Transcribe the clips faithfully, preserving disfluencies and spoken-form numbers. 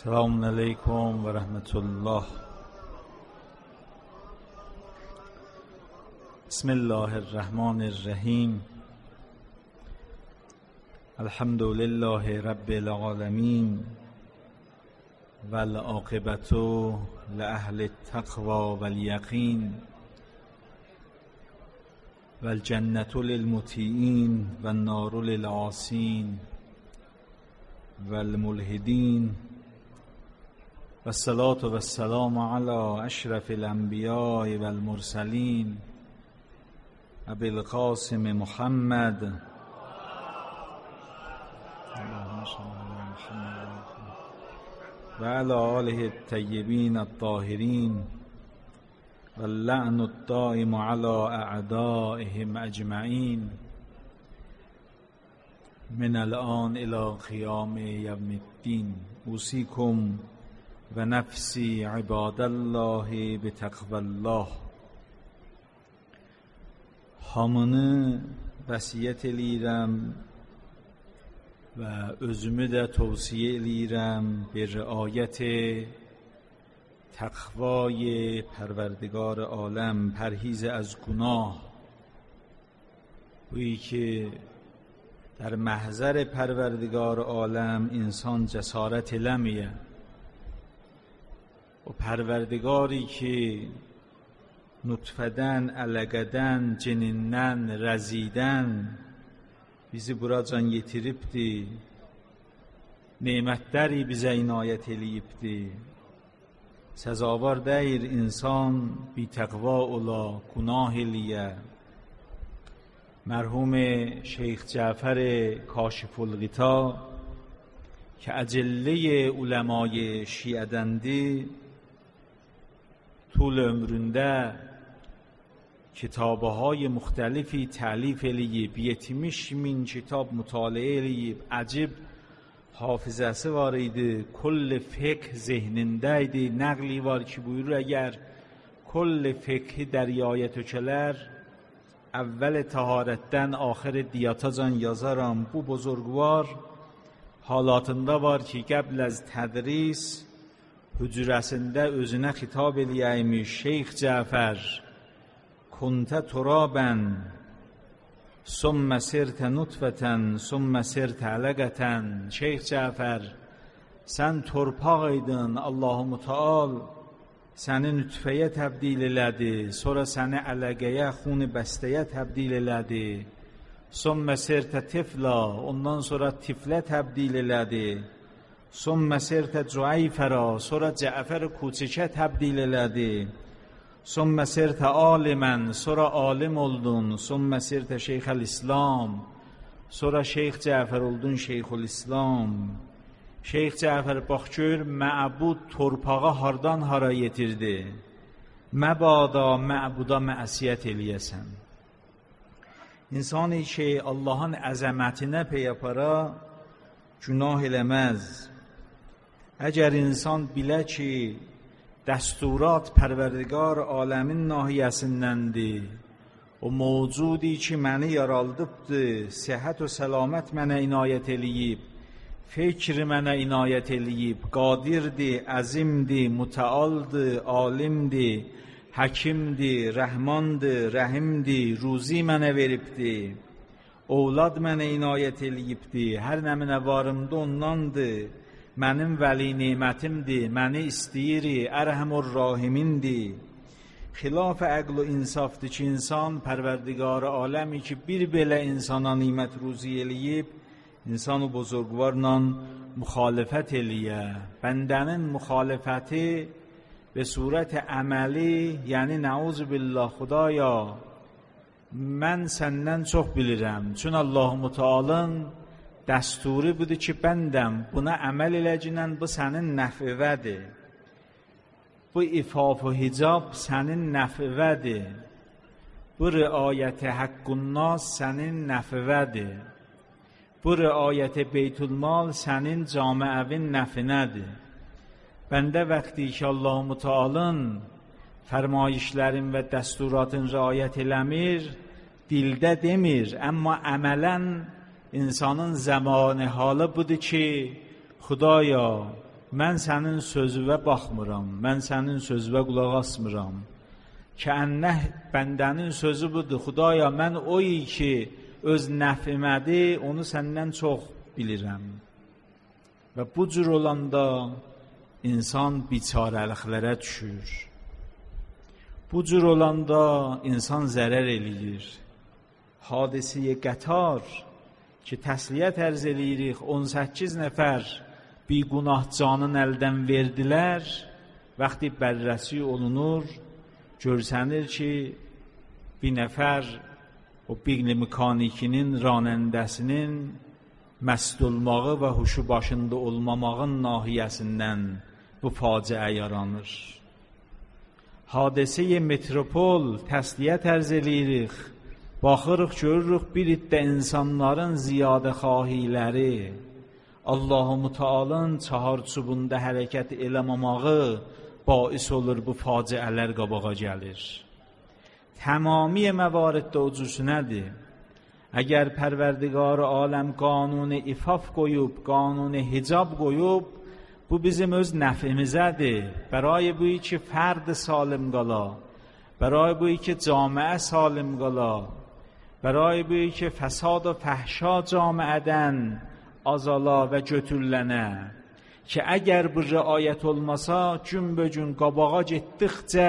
السلام علیکم و رحمت الله. بسم الله الرحمن الرحیم. الحمد لله رب العالمین و العاقبة لأهل التقوى والیقین و الجنة للمطیعین و النار للعاصین و الملحدین و الصلاة و السلام علی اشرف الانبیاء و المرسلین ابی القاسم محمد و علی آله الطیبین الطاهرین و اللعن الدائم علی اعدائهم اجمعین من الان الی قیام یوم الدین. اوصیکم و نفسی عباد الله بتقوی الله. hamını vəsiyyət eləyirəm və özümü də tövsiyə eləyirəm bir riayət تقوای پروردگار عالم، پرهیز از گناه، گویی که در محضر پروردگار عالم انسان جسارت لمیه و پروردگاری که nutfeden, alaqadan, cinindən, rəzidən bizi buracan yetiribdi, nemətləri bizə inayət eləyibdi. Səzavar deyir insan bitəqva ola, günah eləyə. مرحوم شیخ جعفر کاشف الغطا که اجله علمای شیعه‌دندی طول ömründə کتابهای مختلفی تألیف eləyib، yetmiş min kitab mütaliə eləyib. Acib hafizəsi var idi, کل فقه zehnində idi. نقلی var ki buyurur اگر کل فقه دریایه tökələr اول taharətdən آخر دیاتاcan yazaram. Bu buzurgvar halatında var ki qəbl az tədris hücrəsində özünə xitab eləyəymiş. Şeyx Cəfər kunta turaban summa sirta nutfatan summa sirta alaqatan. Şeyx Cəfər sən torpaq idin, Allah-u Müteal səni nütfəyə təbdil elədi, sonra səni əlaqəyə, xuni bəstəyə təbdil elədi. Sümmə sirtə tifla, ondan sonra tiflə təbdil elədi. Sümmə sirtə cüəyfərə, sonra Cəfər kuçikə təbdil elədi. Sümmə sirtə alimən, sonra alim oldun. Sümmə sirtə şeyxəl-İslam, sonra Şeyx Cəfər oldun Şeyxül-İslam. Şeyx Cəfər bax gör, məbud torpağa hardan hara yetirdi. Məbada məbuda məsiyyət eləyəsən. İnsani ki Allahın əzəmətinə peyapara günah eləməz. Əgər insan bilə ki dəsturat pərverdigar aləmin nahiyəsindəndir, o mövcudi ki məni yaraldıbdır, səhət və səlamət mənə inayət eləyib, fikri mənə inayət eləyib, qadirdir, əzimdir, mütəaldır, alimdir, həkimdir, rəhmandır, rəhimdir, ruzi mənə veribdir, ovlad mənə inayət eləyibdir, hər nəminə varımda ondandır, mənim vəli nemətimdir, məni istəyiri, ərhəmur rahimindir. Xilaf əql و insafdır ki insan pərverdigar aləmi ki bir belə insana nimət ruzi eləyib, İnsan-ı buzurgvarla müxalifət eləyə. Bəndənin müxalifəti və surət əməli, yəni nəuzu billah, Xudaya mən səndən çox bilirəm. Çün Allah-u Mütealın dəsturi budur ki bəndəm buna əməl eləcəkən bu sənin nəfivədir. Bu ifaf و hicab sənin nəfivədir. Bu riayət-i haqqunnas sənin nəfivədir. Bu riayət beytülmal sənin camiəvin nəfinədir. Bəndə vəqti ki Allah-u Mütealın fərmayişlərin və dəsturatın riayət eləmir, dildə demir, amma əmələn insanın zamanı halı budur ki Xudaya mən sənin sözüvə baxmıram, mən sənin sözüvə qulaq asmıram. Kəənnəh bəndənin sözü budur, Xudaya mən oyi ki, öz nəfimədi, onu səndən çox bilirəm. Və bu cür olanda insan biçarəliklərə düşür. Bu cür olanda insan zərər eləyir. Hadisiyə qətar ki, təsliyyət ərz eləyirik, on səkkiz nəfər bir günah canın əldən verdilər, vaxtı bərrəsi olunur, görsənir ki, bir nəfər o biqli mekanikinin, ranəndəsinin məst olmağı və huşu başında olmamağın nahiyəsindən bu faciə yaranır. Hadisəyə metropol təsliyyət ərz eləyirik, baxırıq, görürük bir iddə insanların ziyadə xahiləri, Allah-u Müteala'nın çaharçubunda hərəkət eləməməyi bais olur, bu faciələr qabağa gəlir. Tamamiy məvariddə o cüsü nədir? Əgər Pərverdigar aləm qanun ifaf qoyub, qanun hicab qoyub, bu bizim öz nəfimizədir. Bəray bu ki, fərd salim qala, bəray bu ki, camiə salim qala, bəray bu ki, fəsad və fəhşa camiədən azala və götürlənə, ki, əgər bu riayət olmasa, cümbəcün qabağa getdikcə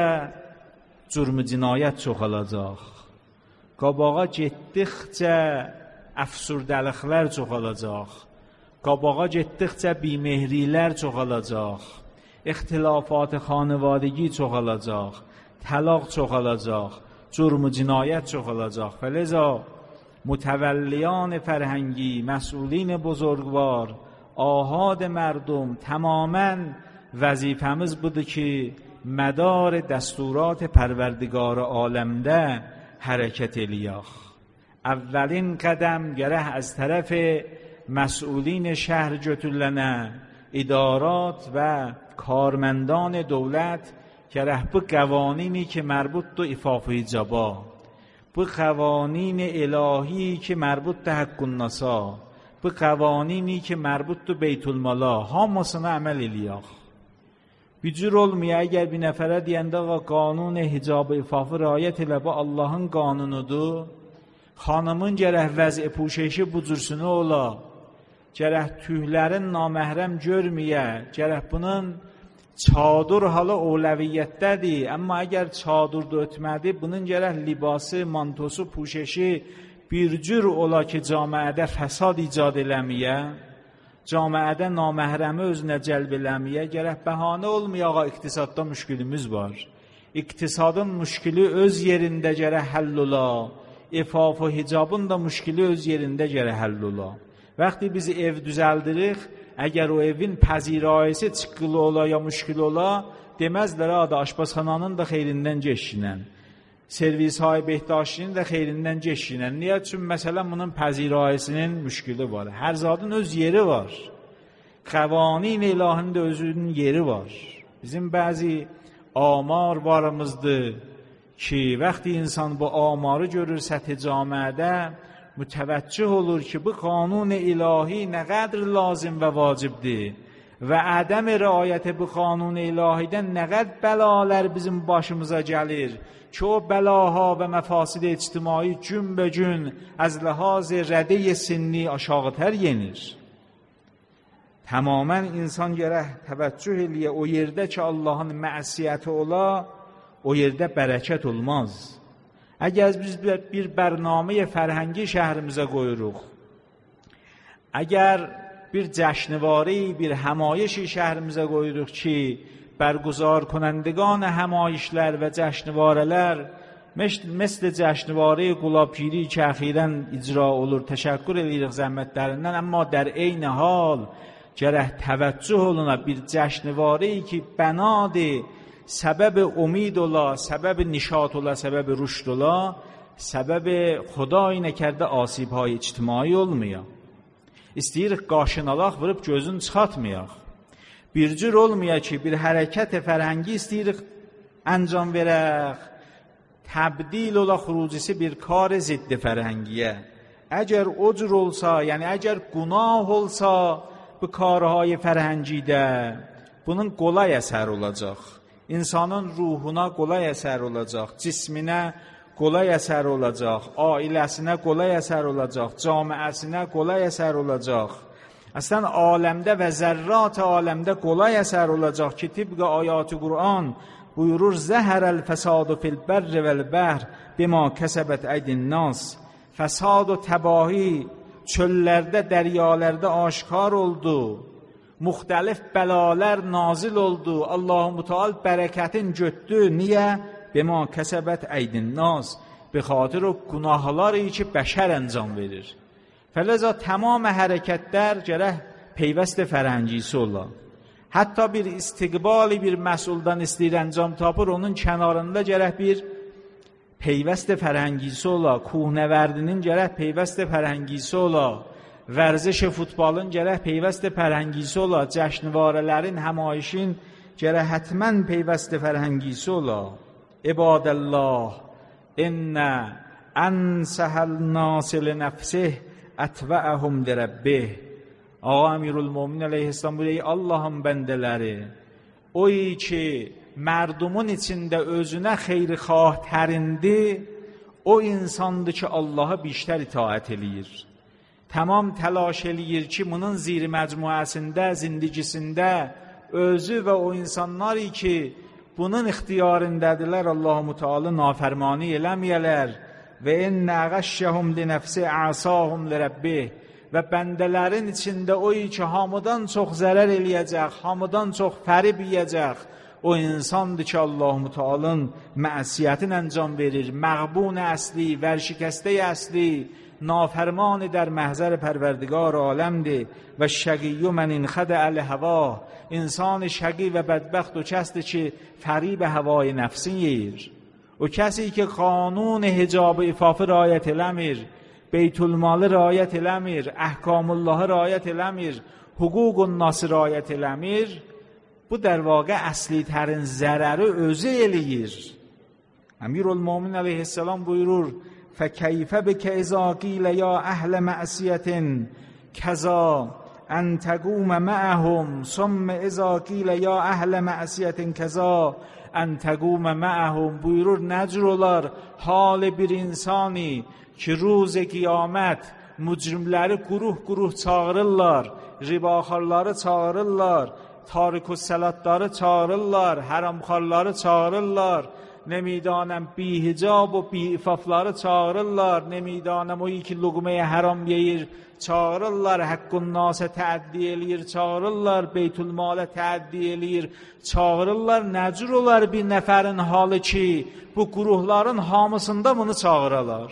cürmü cinayət çoxalacaq. Qabağa getdikcə əfsurdəliklər çoxalacaq. Qabağa getdikcə bimehrilər çoxalacaq. İxtilafat xanevadəgi çoxalacaq. Təlaq çoxalacaq. Cürmü cinayət çoxalacaq. Fələza mütəvəlliyan fərhəngi, məsulin buzurgvar, ahad مردم تماماً وظیفemiz budur ki مدار دستورات پروردگار عالمdə hərəkət eləyək. Əvvəlin qədəm gərək az tərəf مسئولین شهر götürülənə, idarat və کارمندان دولت gərək bu قوانینی که مربوط به ifaf icaba, bu قوانین الهی که مربوط به حق النسا, bu قوانینی که مربوط به بیت المالا hamısına əməl eləyək. Bir cür olmuyor, əgər bir nəfərə deyəndə qanun hicab ifafı riayət elə, bu Allahın qanunudur. Xanımın gərək vəzi puşeşi bu cürsünü ola, gərək tühlərin naməhrəm görməyə, gərək bunun çadır halı ovləviyyətdədir. Amma əgər çadırda ötmədi, bunun gərək libası, mantosu, puşeşi bir cür ola ki, camiədə fəsad icad eləməyə, camiədə naməhrəmi özünə cəlb eləməyə, gərək bəhanə olmayağa iqtisadda müşkilimiz var. İqtisadın müşkili öz yerində gərək həll ola, ifaf və hicabın da müşkili öz yerində gərək həll ola. Vaxtı biz ev düzəldirik, əgər o evin pəzirayəsi çıxılı ola ya müşkil ola, deməzlər adı aşpazxananın da xeyrindən geçişinən, servis-hay behdaşinin də xeyrindən geçişinən. Niyə? Çünki məsələn bunun pəzirayəsinin müşkili var. Hər zadın öz yeri var. Qəvanin ilahinin də özünün yeri var. Bizim bəzi amar varımızdır ki, vaxtı insan bu amarı görür səthi camiədə, mütəvəccüh olur ki, bu qanun ilahi nə qədr lazım və vacibdir və ədəm riayət bu qanun ilahidən nə qədər bəlalar bizim başımıza gəlir ki, o bəlaha və məfasid ictimai cümbəcün az ləhaz rədə sinni aşağıtər yenir. Tamamən insan gərək təvəccüh eləyə, o yerdə ki, Allahın məsiyyəti ola, o yerdə bərəkət olmaz. Əgər biz bir bərnaməyə fərhəngi şəhrimizə qoyuruq, əgər bir cəşnvari, bir həmayişi şəhrimizə qoyuruq ki, bərguzar کنندگان həmayişlər və cəşnivarələr مثل cəşnivari qulabgiri ki, əxirən icra olur, təşəkkür edirik zəhmətlərindən, amma در عین حال gərək təvəccüh oluna bir cəşnivari ki, bənadı səbəb umid ola, səbəb nişat ola, səbəb rüşd ola, səbəb xudayı nəkərdə asibhay ictimai olmuyor. İstəyirik qaşınalaq vırıb gözün çıxatmayaq. Bir cür olmuyor ki, bir hərəkət fərhəngi istəyirik əncam verək, təbdil ola xrucisi bir kar ziddi fərhəngiyə. Əgər o cür olsa, yəni əgər günah olsa bu karهای fərhəngidə, bunun qolay əsər olacaq. İnsanın ruhuna qolay əsər olacaq, cisminə qolay əsər olacaq, ailəsinə qolay əsər olacaq, camiəsinə qolay əsər olacaq. Əslən, aləmdə və zərrat aləmdə qolay əsər olacaq ki, tibqə ayat-ı Qur'an buyurur, zəhərəl fəsadu fil bərri vəl bəhr bima kəsəbət əydin nas. Fəsad və təbahi çöllərdə, dəryalərdə aşkar oldu. Müxtəlif bəlalər nazil oldu. Allah-u Teala bərəkətin götdü. Niyə? Bima kəsəbət əydin nas. Be xatir o günahları ki, bəşər əncam verir. Fələza tamam hərəkətlər gərək peyvəst fərəngisi ola. Hətta bir istiqbali bir məsuldan istəyir əncam tapır, onun kənarında gərək bir peyvəst fərəngisi ola. Kuhnəvərdinin gərək peyvəst fərəngisi ola. Vərziş futbolun gərək peyvəst fərəngisi ola. Cəşnvarələrin, həmayişin gərək hətmən peyvəst fərəngisi ola. İbadəllah, innə ənsəhəl nasil nəfsih ətbəəhum dirəbbih. Ağa Emirülmüminin əleyhisselam buyuruyor, ey Allah'ın bəndələri, o ki mərdumun içində özünə xeyrixah tərindi, o insandır ki Allah'a biştər itaət eləyir. Tamam təlaş eləyir ki, bunun zir məcmuəsində, zindigisində özü və o insanlar ki bunun ixtiyarındadırlar, Allah-u Teala nafərmani eləməyələr və ennə əğəşşəhum li nəfsi əsahum li rəbbih. Və bəndələrin içində o ki hamıdan çox zərər eləyəcək, hamıdan çox fərib yiyəcək, o insandır ki Allah-u Teala'nın məəsiyyətin əncam verir, məğbun əsli, vərşikəstə əsli, nafərman در محضر پروردگار عالمdir və şəqiyyü mən inxədə əl-həva. İnsan şəqi və bədbəxt o kəsdir ki fəriب həvای nəfsin yeyir. O kəsi ki qanun hicab ifafı rayət eləmir, beytülmalı rayət eləmir, əhkamullahı rayət eləmir, hüququn nası rayət eləmir, bu در واقع əsli tərin zərəri özü eləyir. Emirülmüminin əleyhisselam buyurur, فَكَيْفَ بِكَ إِذَا قِيلَ يَا أَهْلَ مَعْصِيَةٍ كَذَا أَنْ تَقُومَ مَعَهُمْ ثُمَّ إِذَا قِيلَ يَا أَهْلَ مَعْصِيَةٍ كَذَا أَنْ تَقُومَ مَعَهُمْ. Buyurur, necür olar hal bir insani ki روز qiyamət mücrimləri quruh-quruh çağırırlar, ribaxarları çağırırlar, tarik-ü-səlatları çağırırlar, haramxarları çağırırlar, nemidanım bihicab و بیعفافları çağırırlar, nemidanım o ki luqmeye haram yeyir çağırırlar, haqqun nasa təəddi eləyir çağırırlar, beytülmala təəddi eləyir çağırırlar. Necür olar bir nəfərin halı ki bu quruhların hamısında bunu çağıralar?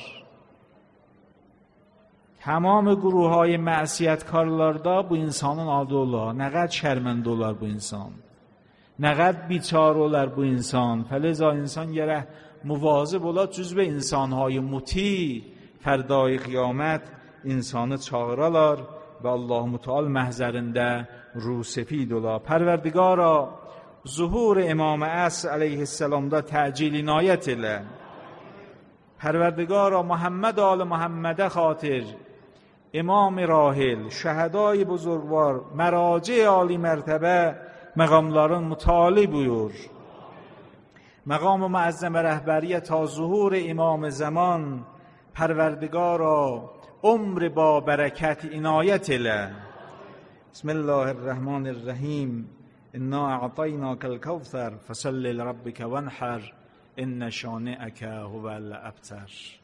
Tamam quruhhay məəsiyyətkarlarda bu insanın adı olar. Nə qədər şərməndə olar bu insan, nə qədər biçar olar bu insan. Fələza insan gərək muvazib olar, cüzbə insanhay muti fərdai qiyamət insanı çağıralar və Allah-u Teala məhzərində rusefid olar. Pərverdigara zuhur İmam Əsr əleyhisselamda təcil inayət elə. Pərverdigara Muhammed آل Muhammedə xatir İmam Rahil, şəhədai buzurgvar, məraci ali mərtəbə məqamların mütali buyur. Məqam-ı müəzzəm rəhbəriyə ta zuhur imam zaman, pərverdigara umr ba bərəkət inayət elə. Bismillahirrahmanirrahim. İnna a'taynakal kevser fesalli li rabbika vanhar inne şani'aka huvel abtar.